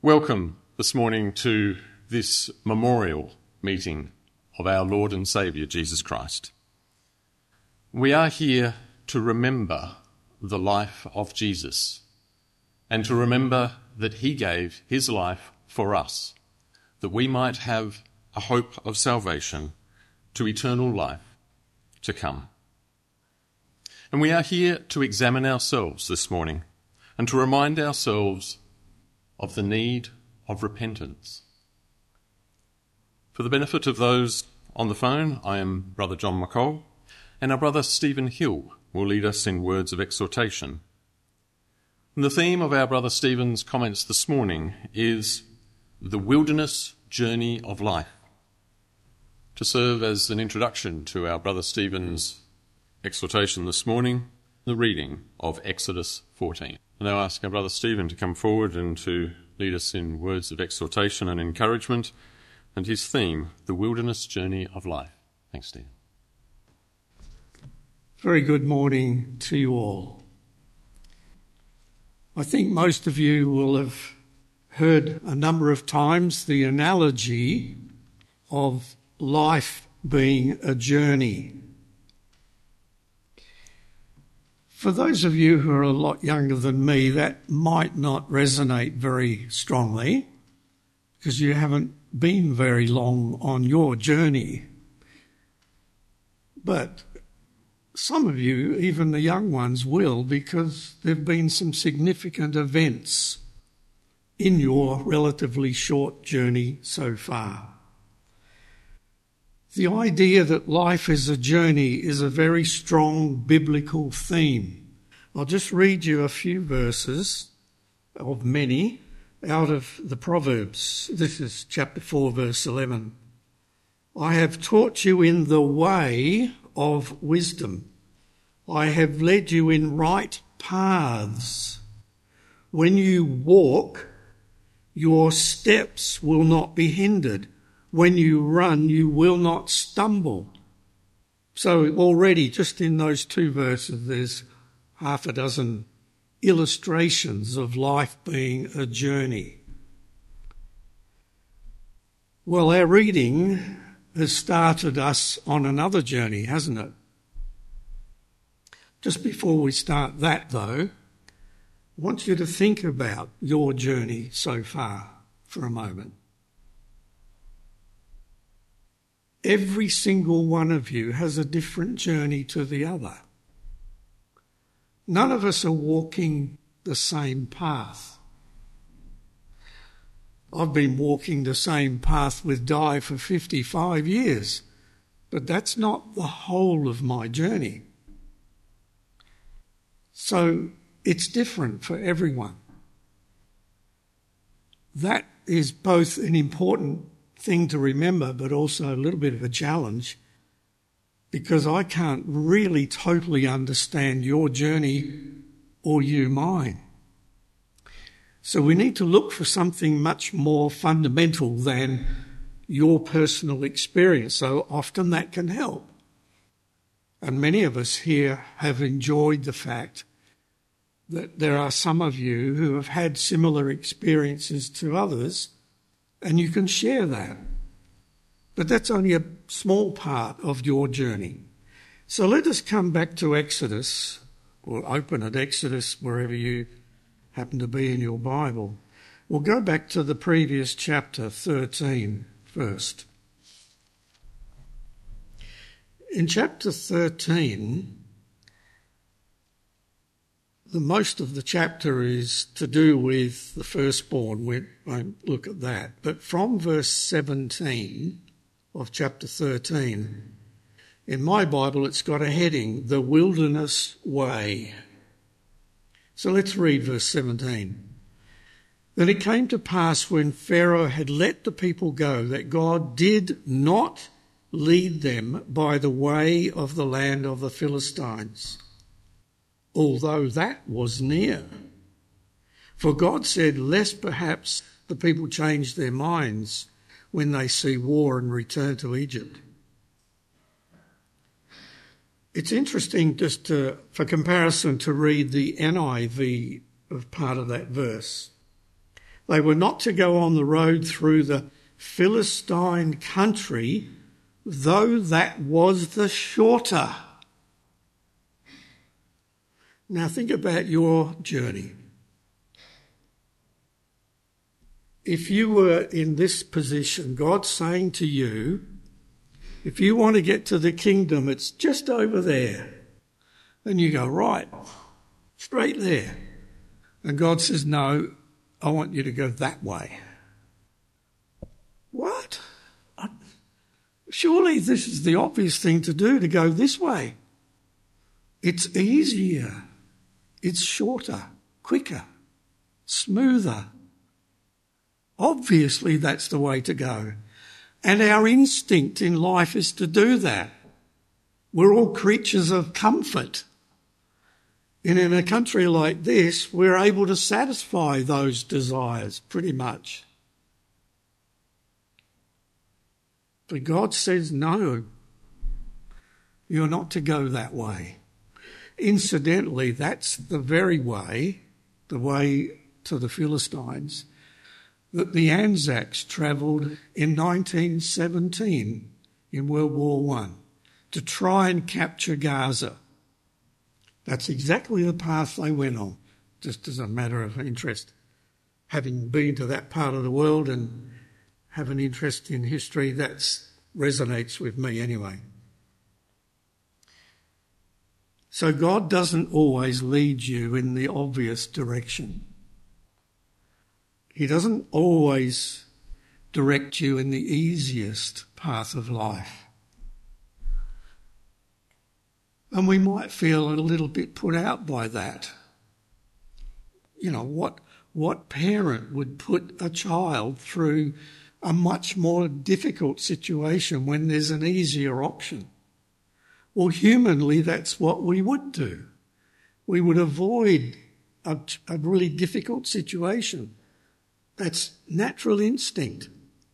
Welcome this morning to this memorial meeting of our Lord and Saviour, Jesus Christ. We are here to remember the life of Jesus and to remember that he gave his life for us, that we might have a hope of salvation to eternal life to come. And we are here to examine ourselves this morning and to remind ourselves of the need of repentance. For the benefit of those on the phone, I am Brother John McColl, and our brother Stephen Hill will lead us in words of exhortation. And the theme of our brother Stephen's comments this morning is the wilderness journey of life, to serve as an introduction to our brother Stephen's exhortation this morning, the reading of Exodus 14. I now ask our brother Stephen to come forward and to lead us in words of exhortation and encouragement, and his theme, the wilderness journey of life. Thanks, Stephen. Very good morning to you all. I think most of you will have heard a number of times the analogy of life being a journey. For those of you who are a lot younger than me, that might not resonate very strongly because you haven't been very long on your journey. But some of you, even the young ones, will, because there have been some significant events in your relatively short journey so far. The idea that life is a journey is a very strong biblical theme. I'll just read you a few verses of many out of the Proverbs. This is chapter 4, verse 11. I have taught you in the way of wisdom. I have led you in right paths. When you walk, your steps will not be hindered. When you run, you will not stumble. So already, just in those two verses, there's half a dozen illustrations of life being a journey. Well, our reading has started us on another journey, hasn't it? Just before we start that, though, I want you to think about your journey so far for a moment. Every single one of you has a different journey to the other. None of us are walking the same path. I've been walking the same path with Di for 55 years, but that's not the whole of my journey. So it's different for everyone. That is both an important thing to remember, but also a little bit of a challenge, because I can't really totally understand your journey or you mine. So we need to look for something much more fundamental than your personal experience. So often that can help. And many of us here have enjoyed the fact that there are some of you who have had similar experiences to others, and you can share that. But that's only a small part of your journey. So let us come back to Exodus, or open at Exodus wherever you happen to be in your Bible. We'll go back to the previous chapter 13 first. In chapter 13, the most of the chapter is to do with the firstborn. We won't look at that. But from verse 17 of chapter 13, in my Bible it's got a heading, The Wilderness Way. So let's read verse 17. Then it came to pass when Pharaoh had let the people go that God did not lead them by the way of the land of the Philistines, although that was near. For God said, lest perhaps the people change their minds when they see war and return to Egypt. It's interesting just for comparison to read the NIV of part of that verse. They were not to go on the road through the Philistine country, though that was the shorter. Now think about your journey. If you were in this position, God's saying to you, if you want to get to the kingdom, it's just over there. And you go, right, straight there. And God says, no, I want you to go that way. What? Surely this is the obvious thing to do, to go this way. It's easier. It's shorter, quicker, smoother. Obviously that's the way to go. And our instinct in life is to do that. We're all creatures of comfort. And in a country like this, we're able to satisfy those desires pretty much. But God says, no, you're not to go that way. Incidentally, that's the very way, the way to the Philistines, that the Anzacs travelled in 1917 in World War I to try and capture Gaza. That's exactly the path they went on, just as a matter of interest. Having been to that part of the world and have an interest in history, that resonates with me anyway. So God doesn't always lead you in the obvious direction. He doesn't always direct you in the easiest path of life. And we might feel a little bit put out by that. You know, what parent would put a child through a much more difficult situation when there's an easier option? Well, humanly, that's what we would do. We would avoid a really difficult situation. That's natural instinct.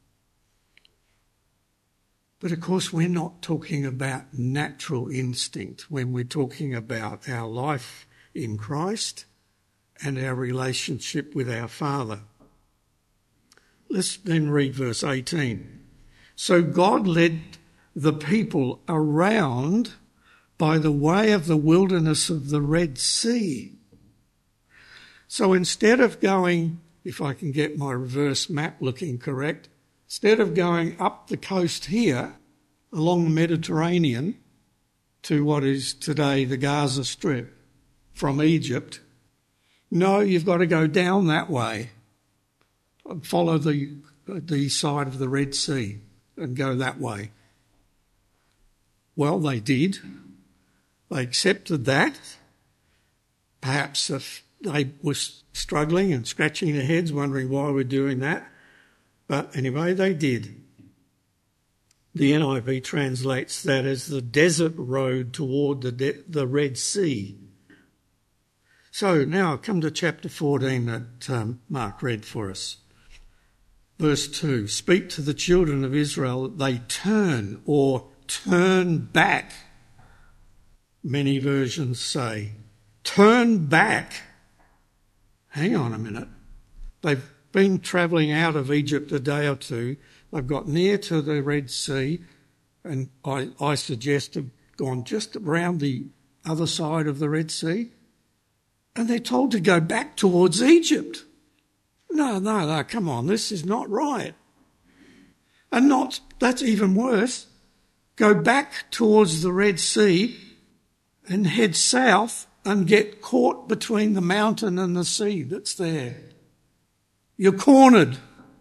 But of course, we're not talking about natural instinct when we're talking about our life in Christ and our relationship with our Father. Let's then read verse 18. So God led the people around by the way of the wilderness of the Red Sea. So instead of going, if I can get my reverse map looking correct, instead of going up the coast here along the Mediterranean to what is today the Gaza Strip from Egypt, no, you've got to go down that way and follow the side of the Red Sea and go that way. Well, they did. They accepted that. Perhaps if they were struggling and scratching their heads, wondering why we're doing that. But anyway, they did. The NIV translates that as the desert road toward the Red Sea. So now come to chapter 14 that Mark read for us. Verse 2, speak to the children of Israel that they turn or turn back. Many versions say, turn back. Hang on a minute. They've been travelling out of Egypt a day or two. They've got near to the Red Sea, and I suggest have gone just around the other side of the Red Sea, and they're told to go back towards Egypt. No, come on, this is not right. And that's even worse. Go back towards the Red Sea and head south and get caught between the mountain and the sea that's there. You're cornered.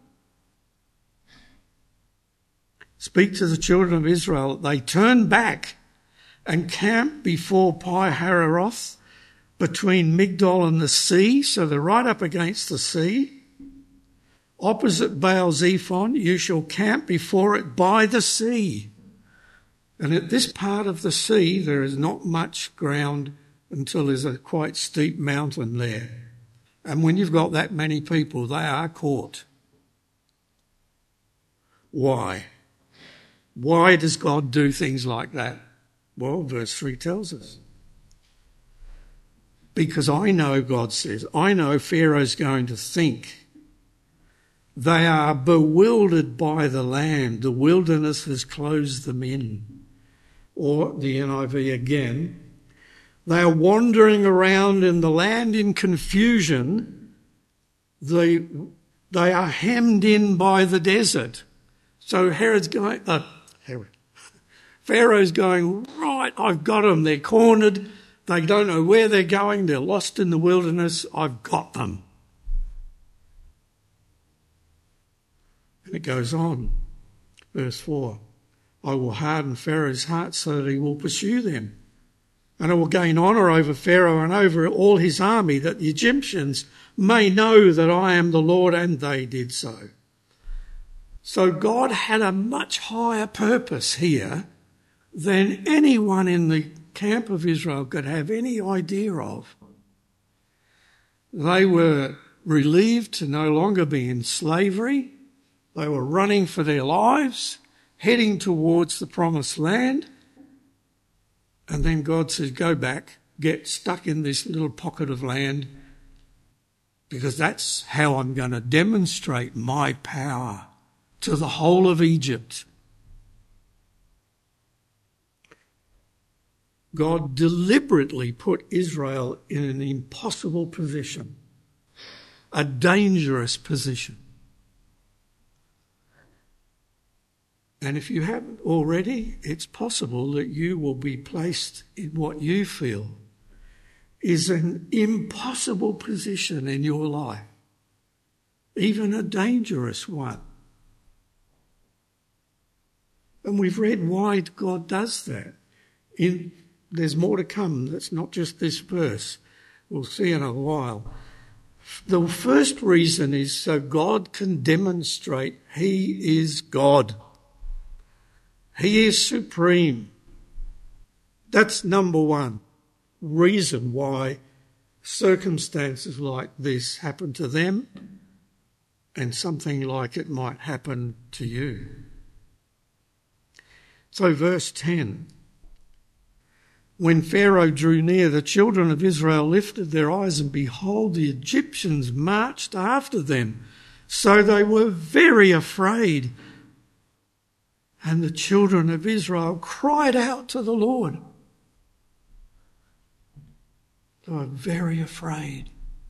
Speak to the children of Israel that they turn back and camp before Pi-hahiroth between Migdol and the sea, so they're right up against the sea. Opposite Baal-zephon, you shall camp before it by the sea. And at this part of the sea, there is not much ground until there's a quite steep mountain there. And when you've got that many people, they are caught. Why? Why does God do things like that? Well, verse 3 tells us. Because I know, God says, I know Pharaoh's going to think They are bewildered by the land. The wilderness has closed them in. Or the NIV again, they are wandering around in the land in confusion. They are hemmed in by the desert. So Pharaoh's going, right, I've got them. They're cornered. They don't know where they're going. They're lost in the wilderness. I've got them. And it goes on. Verse 4. I will harden Pharaoh's heart so that he will pursue them. And I will gain honour over Pharaoh and over all his army, that the Egyptians may know that I am the Lord, and they did so. So God had a much higher purpose here than anyone in the camp of Israel could have any idea of. They were relieved to no longer be in slavery. They were running for their lives, heading towards the promised land. And then God says, go back, get stuck in this little pocket of land, because that's how I'm going to demonstrate my power to the whole of Egypt. God deliberately put Israel in an impossible position, a dangerous position. And if you haven't already, it's possible that you will be placed in what you feel is an impossible position in your life, even a dangerous one. And we've read why God does that. There's more to come. That's not just this verse. We'll see in a while. The first reason is so God can demonstrate He is God. He is supreme. That's number one reason why circumstances like this happen to them and something like it might happen to you. So verse 10. When Pharaoh drew near, the children of Israel lifted their eyes, and behold, the Egyptians marched after them. So they were very afraid. And the children of Israel cried out to the Lord. They were very afraid.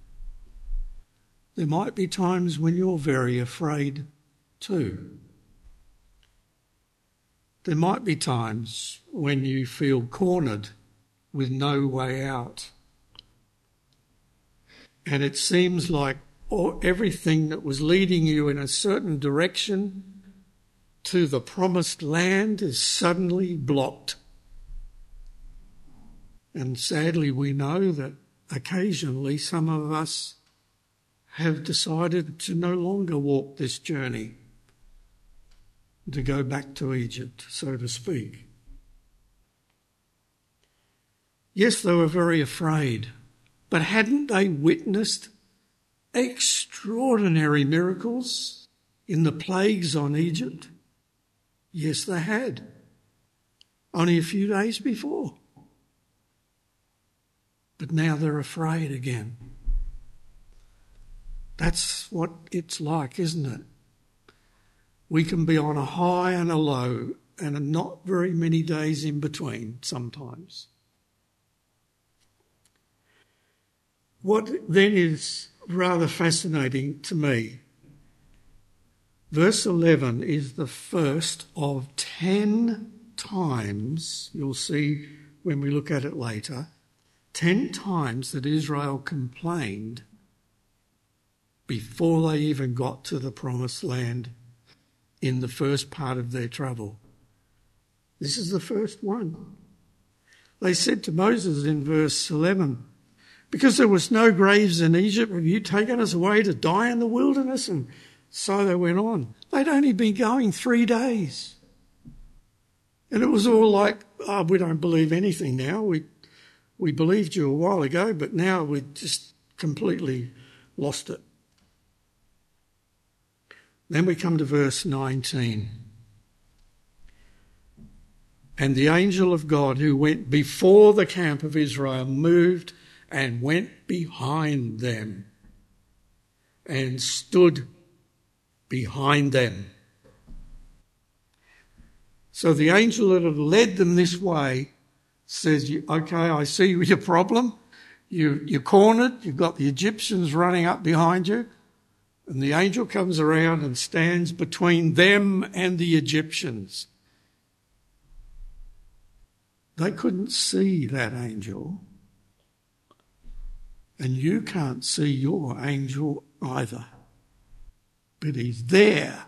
There might be times when you're very afraid too. There might be times when you feel cornered with no way out. And it seems like everything that was leading you in a certain direction to the promised land is suddenly blocked. And sadly, we know that occasionally some of us have decided to no longer walk this journey, to go back to Egypt, so to speak. Yes, they were very afraid, but hadn't they witnessed extraordinary miracles in the plagues on Egypt? Yes, they had. Only a few days before. But now they're afraid again. That's what it's like, isn't it? We can be on a high and a low, and not very many days in between sometimes. What then is rather fascinating to me, verse 11 is the first of 10 times, you'll see when we look at it later, 10 times that Israel complained before they even got to the promised land in the first part of their travel. This is the first one. They said to Moses in verse 11, because there was no graves in Egypt, have you taken us away to die in the wilderness? And so they went on. They'd only been going 3 days. And it was all like, we don't believe anything now. We believed you a while ago, but now we've just completely lost it. Then we come to verse 19. And the angel of God who went before the camp of Israel moved and went behind them and stood behind them. So the angel that had led them this way says, okay, I see your problem. You're cornered. You've got the Egyptians running up behind you. And the angel comes around and stands between them and the Egyptians. They couldn't see that angel. And you can't see your angel either. But he's there.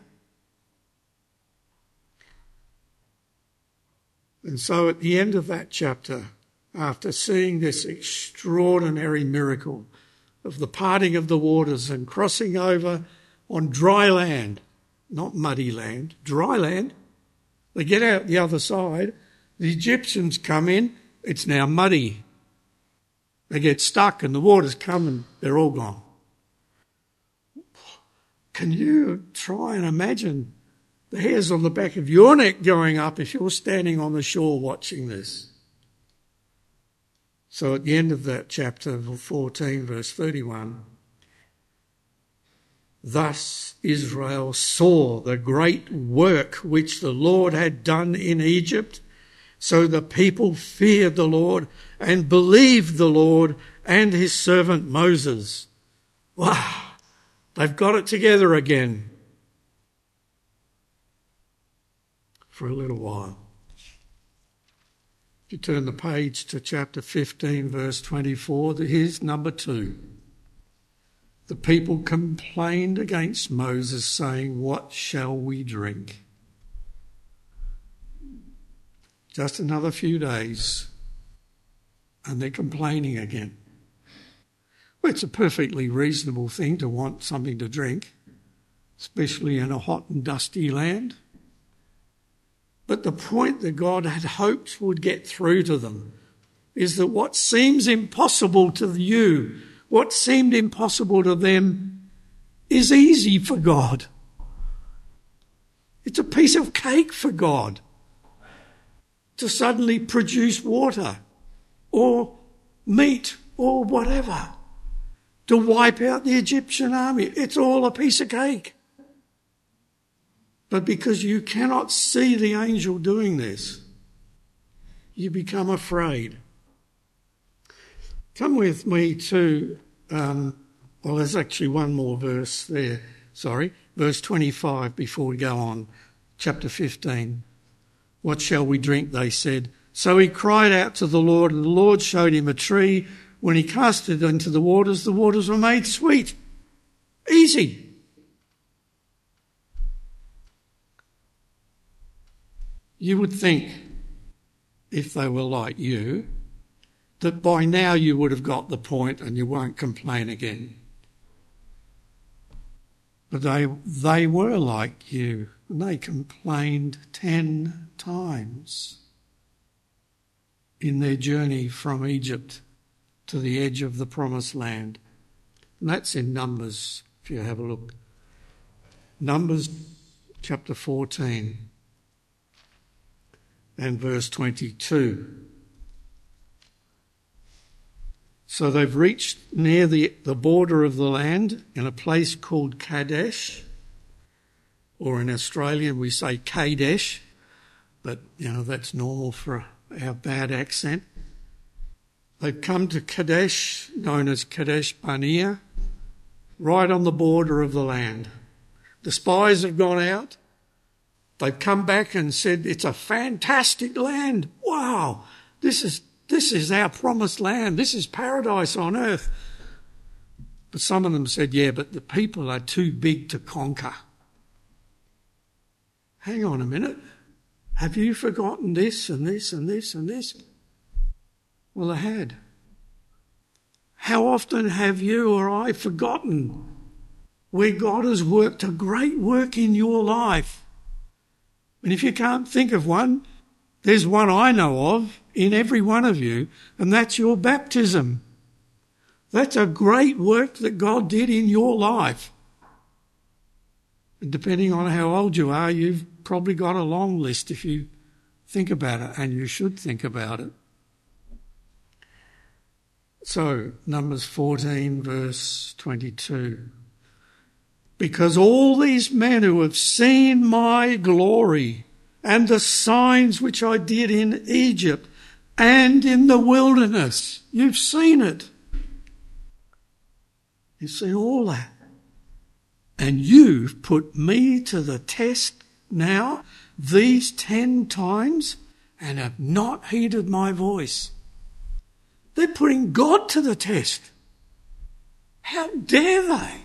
And so at the end of that chapter, after seeing this extraordinary miracle of the parting of the waters and crossing over on dry land, not muddy land, dry land, they get out the other side, the Egyptians come in, it's now muddy. They get stuck and the waters come and they're all gone. Can you try and imagine the hairs on the back of your neck going up if you're standing on the shore watching this? So at the end of that chapter 14, verse 31, thus Israel saw the great work which the Lord had done in Egypt. So the people feared the Lord and believed the Lord and his servant Moses. Wow, they've got it together again for a little while. If you turn the page to chapter 15, verse 24, here's number 2. The people complained against Moses, saying, "What shall we drink?" Just another few days, and they're complaining again. Well, it's a perfectly reasonable thing to want something to drink, especially in a hot and dusty land. But the point that God had hoped would get through to them is that what seems impossible to you, what seemed impossible to them, is easy for God. It's a piece of cake for God to suddenly produce water or meat or whatever, to wipe out the Egyptian army. It's all a piece of cake. But because you cannot see the angel doing this, you become afraid. Come with me to, there's actually one more verse there. Verse 25 before we go on. Chapter 15. What shall we drink, they said. So he cried out to the Lord, and the Lord showed him a tree. When he cast it into the waters were made sweet. Easy. You would think, if they were like you, that by now you would have got the point and you won't complain again. But they were like you, and they complained 10 times in their journey from Egypt to the edge of the promised land. And that's in Numbers, if you have a look. Numbers chapter 14 and verse 22. So they've reached near the border of the land in a place called Kadesh, or in Australian we say Kadesh, but that's normal for our bad accent. They've come to Kadesh, known as Kadesh Barnea, right on the border of the land. The spies have gone out. They've come back and said, it's a fantastic land. Wow, this is our promised land. This is paradise on earth. But some of them said, yeah, but the people are too big to conquer. Hang on a minute. Have you forgotten this and this and this and this? Well, I had. How often have you or I forgotten where God has worked a great work in your life? And if you can't think of one, there's one I know of in every one of you, and that's your baptism. That's a great work that God did in your life. And depending on how old you are, you've probably got a long list if you think about it, and you should think about it. So, Numbers 14, verse 22. because all these men who have seen my glory and the signs which I did in Egypt and in the wilderness, you've seen it. You've seen all that. And you've put me to the test now these 10 times and have not heeded my voice. They're putting God to the test. How dare they?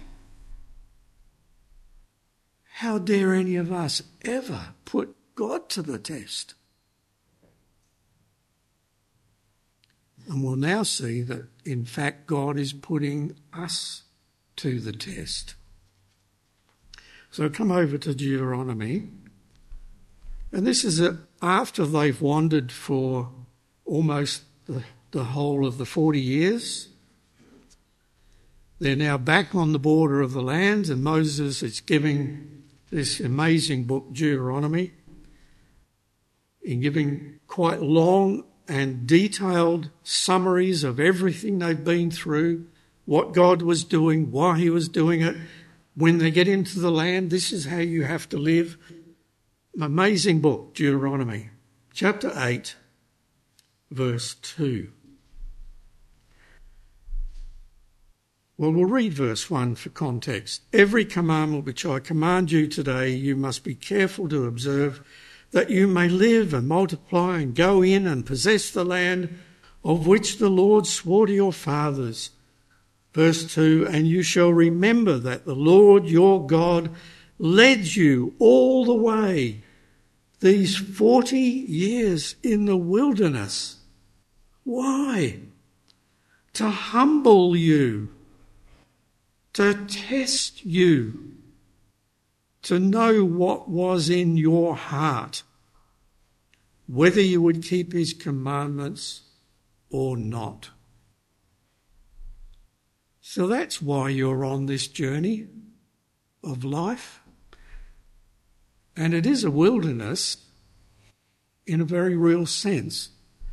How dare any of us ever put God to the test? And we'll now see that, in fact, God is putting us to the test. So come over to Deuteronomy. And this is after they've wandered for almost the whole of the 40 years. They're now back on the border of the land, and Moses is giving this amazing book, Deuteronomy, in giving quite long and detailed summaries of everything they've been through, what God was doing, why he was doing it. When they get into the land, this is how you have to live. Amazing book, Deuteronomy, chapter 8, verse 2. Well, we'll read verse 1 for context. Every commandment which I command you today, you must be careful to observe, that you may live and multiply and go in and possess the land of which the Lord swore to your fathers. Verse 2, and you shall remember that the Lord your God led you all the way these 40 years in the wilderness. Why? To humble you, to test you, to know what was in your heart, whether you would keep his commandments or not. So that's why you're on this journey of life. And it is a wilderness in a very real sense.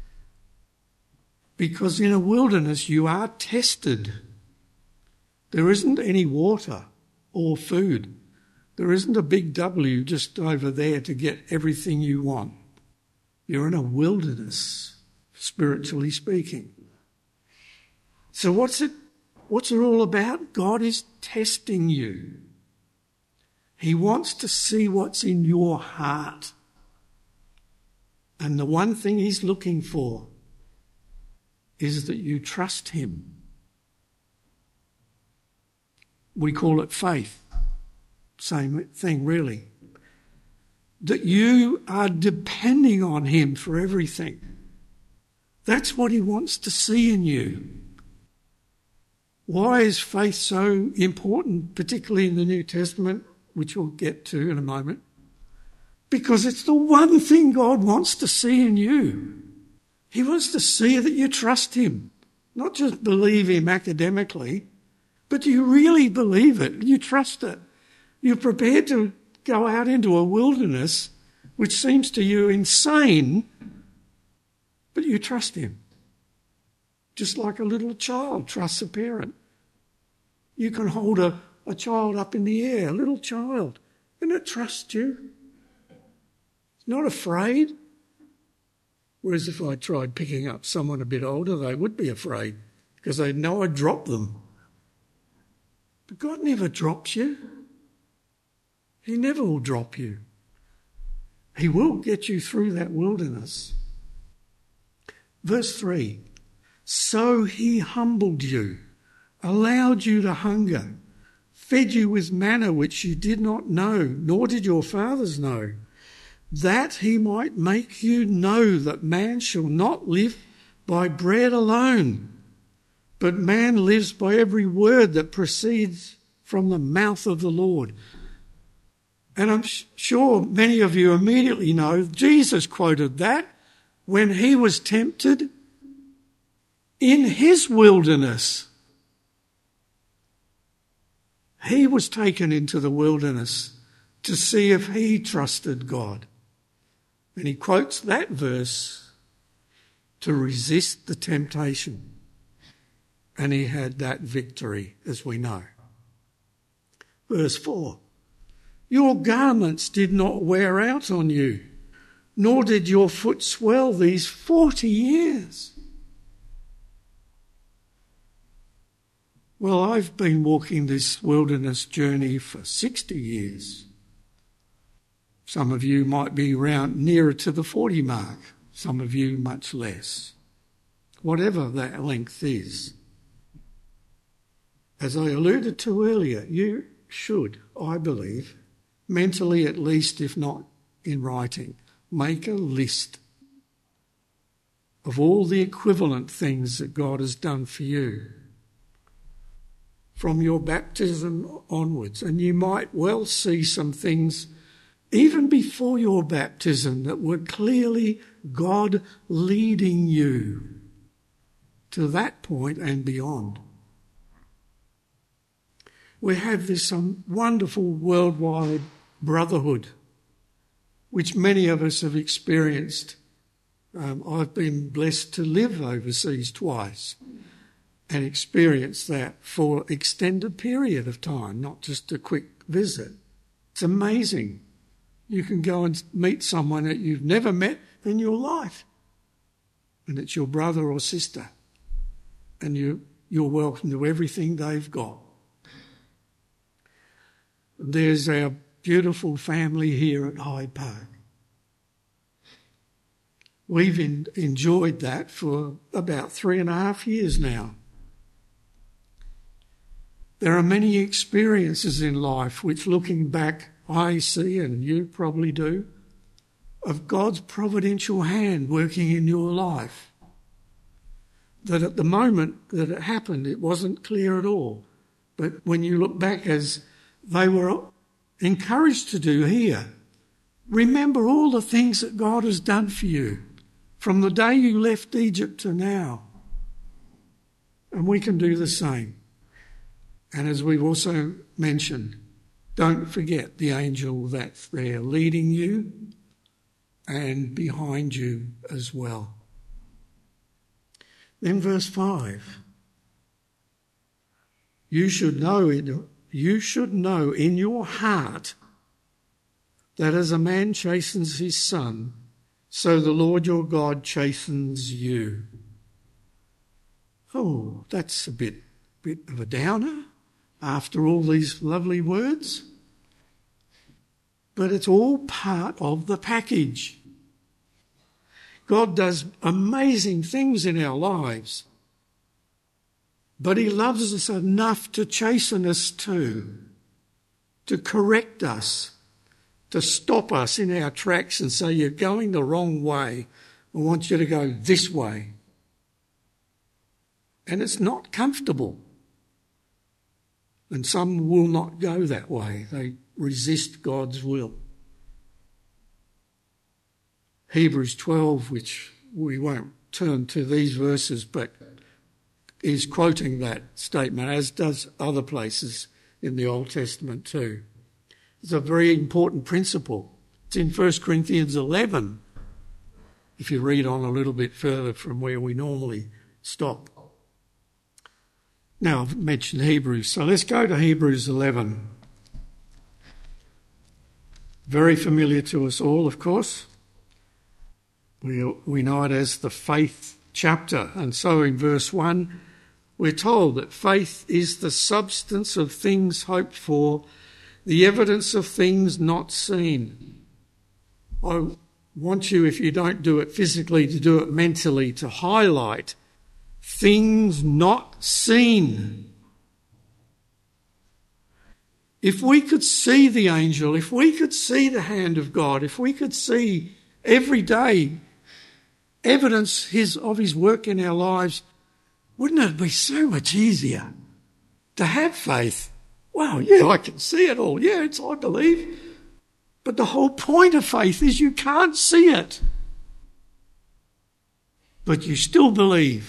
Because in a wilderness you are tested. There isn't any water or food. There isn't a big W just over there to get everything you want. You're in a wilderness, spiritually speaking. So what's it all about? God is testing you. He wants to see what's in your heart. And the one thing he's looking for is that you trust him. We call it faith. Same thing, really. That you are depending on him for everything. That's what he wants to see in you. Why is faith so important, particularly in the New Testament, which we'll get to in a moment? Because it's the one thing God wants to see in you. He wants to see that you trust him, not just believe him academically, but you really believe it, you trust it. You're prepared to go out into a wilderness which seems to you insane, but you trust him. Just like a little child trusts a parent. You can hold a child up in the air, a little child, and it trusts you. It's not afraid. Whereas if I tried picking up someone a bit older, they would be afraid because they'd know I'd drop them. But God never drops you. He never will drop you. He will get you through that wilderness. Verse 3, so he humbled you, allowed you to hunger, fed you with manna which you did not know, nor did your fathers know, that he might make you know that man shall not live by bread alone, but man lives by every word that proceeds from the mouth of the Lord. And I'm sure many of you immediately know Jesus quoted that when he was tempted in his wilderness. He was taken into the wilderness to see if he trusted God. And he quotes that verse to resist the temptation. And he had that victory, as we know. Verse 4. Your garments did not wear out on you, nor did your foot swell these 40 years. Well, I've been walking this wilderness journey for 60 years. Some of you might be around nearer to the 40 mark, some of you much less. Whatever that length is. As I alluded to earlier, you should, I believe, mentally at least, if not in writing, make a list of all the equivalent things that God has done for you from your baptism onwards. And you might well see some things even before your baptism that were clearly God leading you to that point and beyond. We have this wonderful worldwide brotherhood, which many of us have experienced. I've been blessed to live overseas twice and experience that for an extended period of time, not just a quick visit. It's amazing. You can go and meet someone that you've never met in your life, and it's your brother or sister, and you're welcome to everything they've got. There's our beautiful family here at Hyde Park. We've enjoyed that for about 3.5 years now. There are many experiences in life which, looking back, I see, and you probably do, of God's providential hand working in your life. That at the moment that it happened, it wasn't clear at all. But when you look back, as they were encouraged to do here, remember all the things that God has done for you from the day you left Egypt to now. And we can do the same. And as we've also mentioned, don't forget the angel that's there leading you and behind you as well. Then verse 5. You should know in your heart that as a man chastens his son, so the Lord your God chastens you. Oh, that's a bit of a downer after all these lovely words. But it's all part of the package. God does amazing things in our lives, but he loves us enough to chasten us too, to correct us, to stop us in our tracks and say, you're going the wrong way. I want you to go this way. And it's not comfortable. And some will not go that way. They resist God's will. Hebrews 12, which we won't turn to these verses, but is quoting that statement, as does other places in the Old Testament too. It's a very important principle. It's in 1 Corinthians 11, if you read on a little bit further from where we normally stop. Now, I've mentioned Hebrews, so let's go to Hebrews 11. Very familiar to us all, of course. We know it as the faith chapter. And so in verse 1, we're told that faith is the substance of things hoped for, the evidence of things not seen. I want you, if you don't do it physically, to do it mentally, to highlight things not seen. If we could see the angel, if we could see the hand of God, if we could see every day evidence of his work in our lives, wouldn't it be so much easier to have faith? Well, yeah, I can see it all. Yeah, I believe. But the whole point of faith is you can't see it, but you still believe.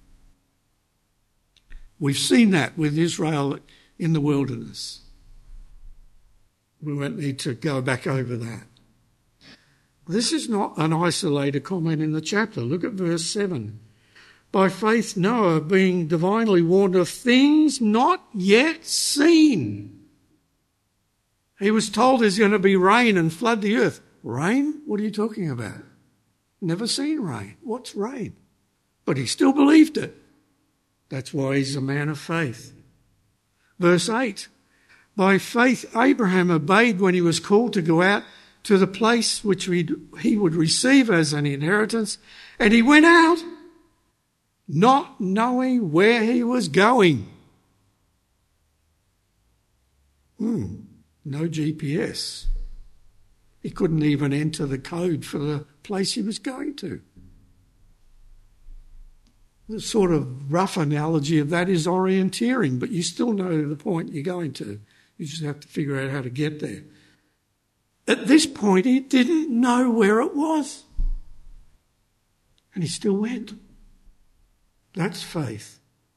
We've seen that with Israel in the wilderness. We won't need to go back over that. This is not an isolated comment in the chapter. Look at verse 7. By faith Noah, being divinely warned of things not yet seen. He was told there's going to be rain and flood the earth. Rain? What are you talking about? Never seen rain. What's rain? But he still believed it. That's why he's a man of faith. Verse 8. By faith Abraham obeyed when he was called to go out to the place which he would receive as an inheritance, and he went out not knowing where he was going. No GPS. He couldn't even enter the code for the place he was going to. The sort of rough analogy of that is orienteering, but you still know the point you're going to. You just have to figure out how to get there. At this point, he didn't know where it was. And he still went. That's faith.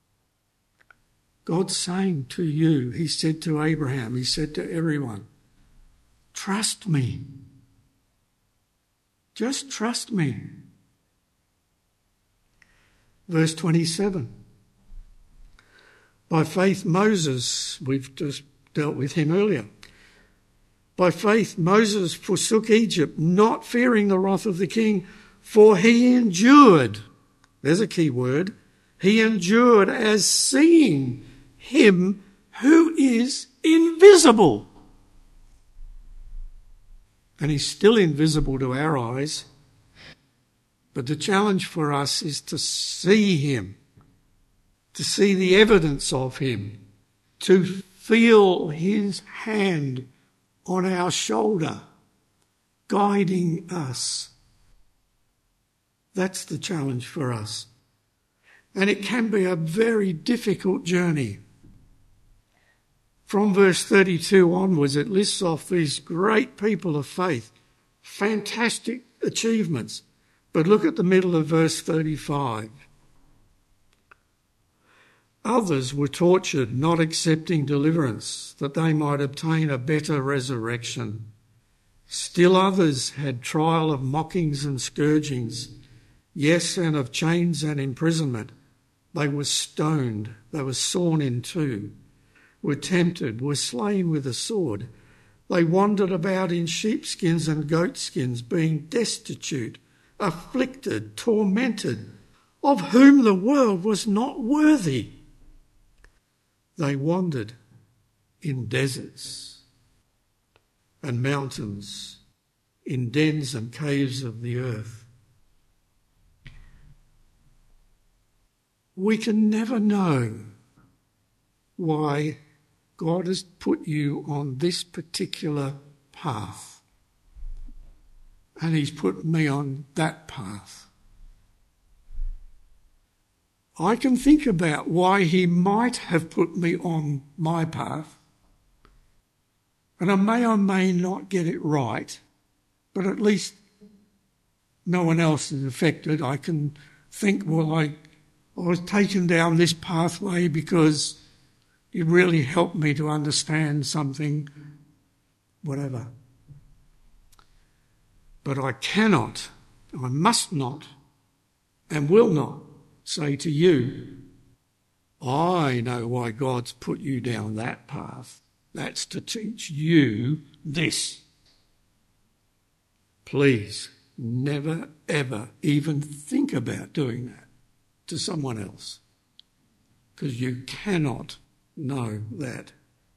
God's saying to you, he said to Abraham, he said to everyone, trust me. Just trust me. Verse 27. By faith Moses, we've just dealt with him earlier. By faith Moses forsook Egypt, not fearing the wrath of the king, for he endured. There's a key word. He endured as seeing him who is invisible. And he's still invisible to our eyes. But the challenge for us is to see him, to see the evidence of him, to feel his hand on our shoulder, guiding us. That's the challenge for us. And it can be a very difficult journey. From verse 32 onwards, it lists off these great people of faith, fantastic achievements. But look at the middle of verse 35. Others were tortured, not accepting deliverance, that they might obtain a better resurrection. Still others had trial of mockings and scourgings, yes, and of chains and imprisonment. They were stoned, they were sawn in two, were tempted, were slain with a sword. They wandered about in sheepskins and goatskins, being destitute, afflicted, tormented, of whom the world was not worthy. They wandered in deserts and mountains, in dens and caves of the earth. We can never know why God has put you on this particular path. And he's put me on that path. I can think about why he might have put me on my path. And I may or may not get it right, but at least no one else is affected. I can think, well, I was taken down this pathway because it really helped me to understand something, whatever. But I cannot, I must not, and will not say to you, I know why God's put you down that path. That's to teach you this. Please, never, ever even think about doing that to someone else, because you cannot know that.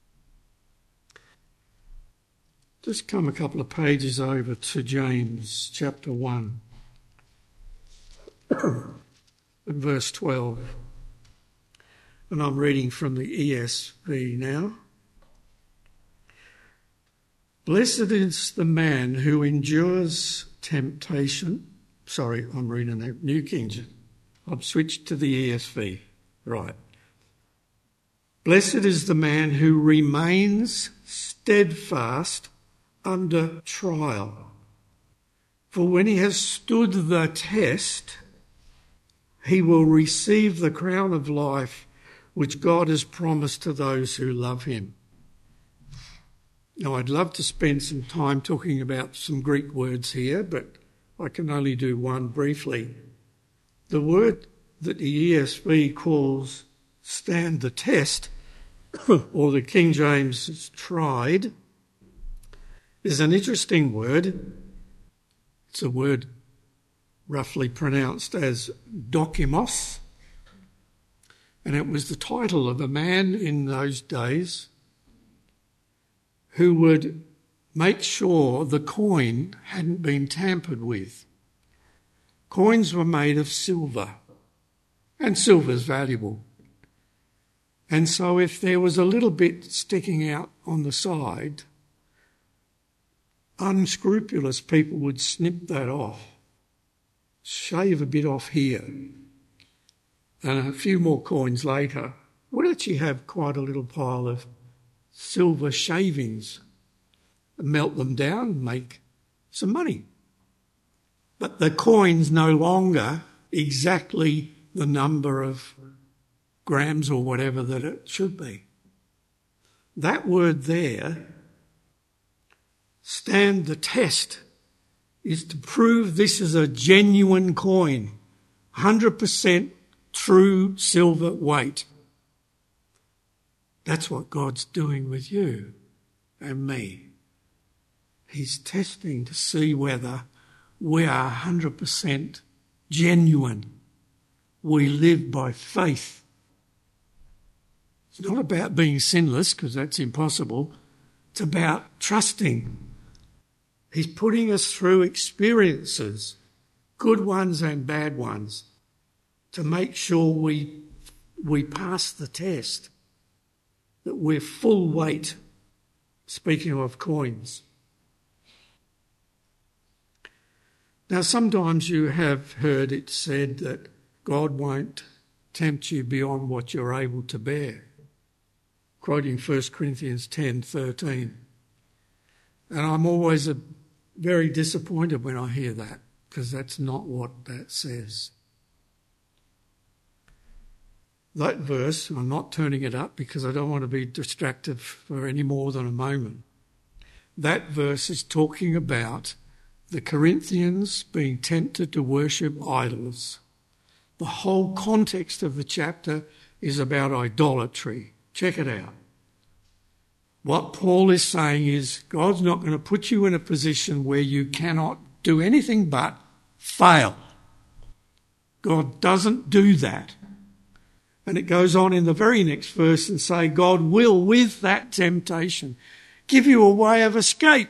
Just come a couple of pages over to James chapter 1 and verse 12. And I'm reading from the ESV now. Blessed is the man who endures temptation. Sorry, I'm reading the New King James. I've switched to the ESV. Right. Blessed is the man who remains steadfast under trial. For when he has stood the test, he will receive the crown of life which God has promised to those who love him. Now, I'd love to spend some time talking about some Greek words here, but I can only do one briefly. The word that the ESV calls stand the test, or the King James is tried, There's an interesting word. It's a word roughly pronounced as dokimos, and it was the title of a man in those days who would make sure the coin hadn't been tampered with. Coins were made of silver, and silver's valuable. And so if there was a little bit sticking out on the side, unscrupulous people would snip that off, shave a bit off here, and a few more coins later would actually have quite a little pile of silver shavings, melt them down and make some money. But the coin's no longer exactly the number of grams or whatever that it should be. That word there, stand the test, is to prove this is a genuine coin, 100% true silver weight. That's what God's doing with you and me. He's testing to see whether we are 100% genuine. We live by faith. It's not about being sinless, because that's impossible. It's about trusting. He's putting us through experiences, good ones and bad ones, to make sure we pass the test, that we're full weight, speaking of coins. Now, sometimes you have heard it said that God won't tempt you beyond what you're able to bear, quoting 1 Corinthians 10:13. And I'm always very disappointed when I hear that, because that's not what that says. That verse, I'm not turning it up because I don't want to be distracted for any more than a moment. That verse is talking about the Corinthians being tempted to worship idols. The whole context of the chapter is about idolatry. Check it out. What Paul is saying is God's not going to put you in a position where you cannot do anything but fail. God doesn't do that. And it goes on in the very next verse and say God will, with that temptation, give you a way of escape.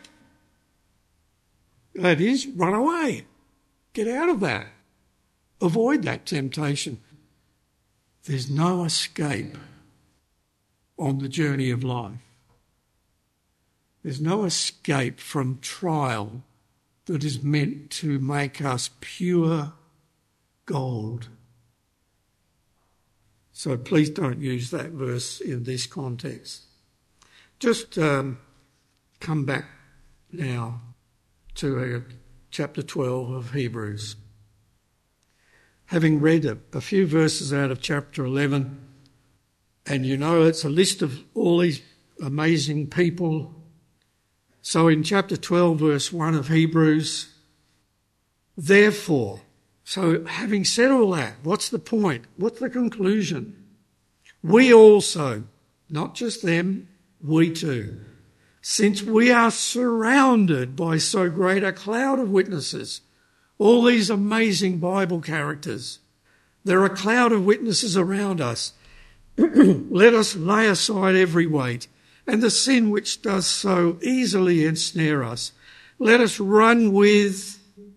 That is, run away. Get out of that. Avoid that temptation. There's no escape on the journey of life. There's no escape from trial that is meant to make us pure gold. So please don't use that verse in this context. Just come back now to chapter 12 of Hebrews. Having read a few verses out of chapter 11, and you know it's a list of all these amazing people. So in chapter 12, verse 1 of Hebrews, therefore, so having said all that, what's the point? What's the conclusion? We also, not just them, we too, since we are surrounded by so great a cloud of witnesses, all these amazing Bible characters, there are a cloud of witnesses around us. Let us lay aside every weight and the sin which does so easily ensnare us. Let us run with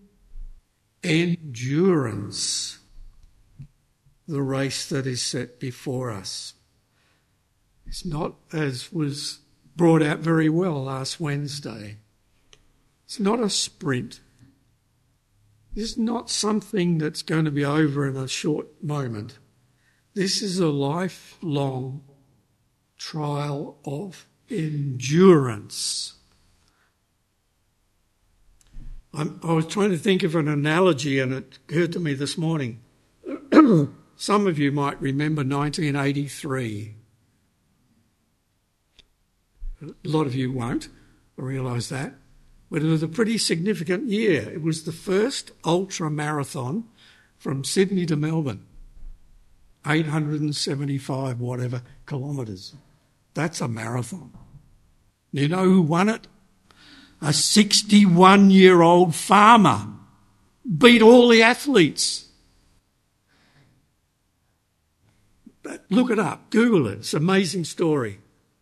endurance the race that is set before us. It's not, as was brought out very well last Wednesday, it's not a sprint. It's not something that's going to be over in a short moment. This is a lifelong trial of endurance. I was trying to think of an analogy, and it occurred to me this morning. Some of you might remember 1983. A lot of you won't, I realise that. But it was a pretty significant year. It was the first ultra marathon from Sydney to Melbourne. 875 whatever kilometres. That's a marathon. You know who won it? A 61-year-old farmer beat all the athletes. But look it up, Google it. It's an amazing story.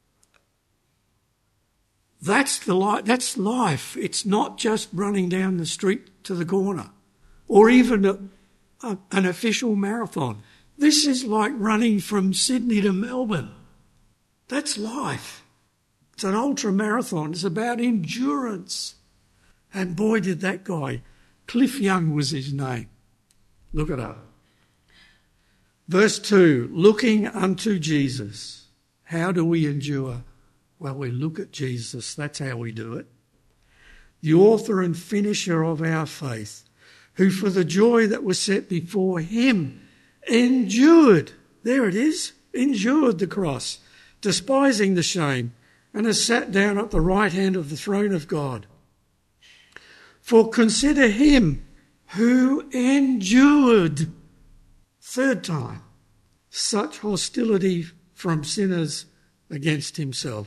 That's life. It's not just running down the street to the corner or even an official marathon. This is like running from Sydney to Melbourne. That's life. It's an ultra marathon. It's about endurance. And boy, did that guy, Cliff Young was his name. Look it up. Verse 2, looking unto Jesus. How do we endure? Well, we look at Jesus. That's how we do it. The author and finisher of our faith, who for the joy that was set before him endured, there it is, endured the cross, despising the shame, and has sat down at the right hand of the throne of God. For consider him who endured, third time, such hostility from sinners against himself,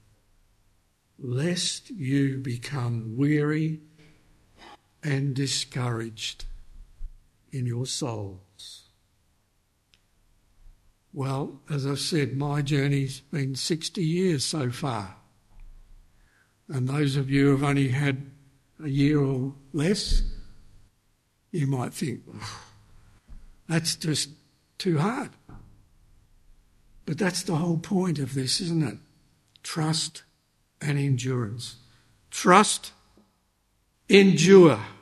lest you become weary and discouraged in your souls. Well, as I've said, my journey's been 60 years so far. And those of you who have only had a year or less, you might think, that's just too hard. But that's the whole point of this, isn't it? Trust and endurance. Trust, endure.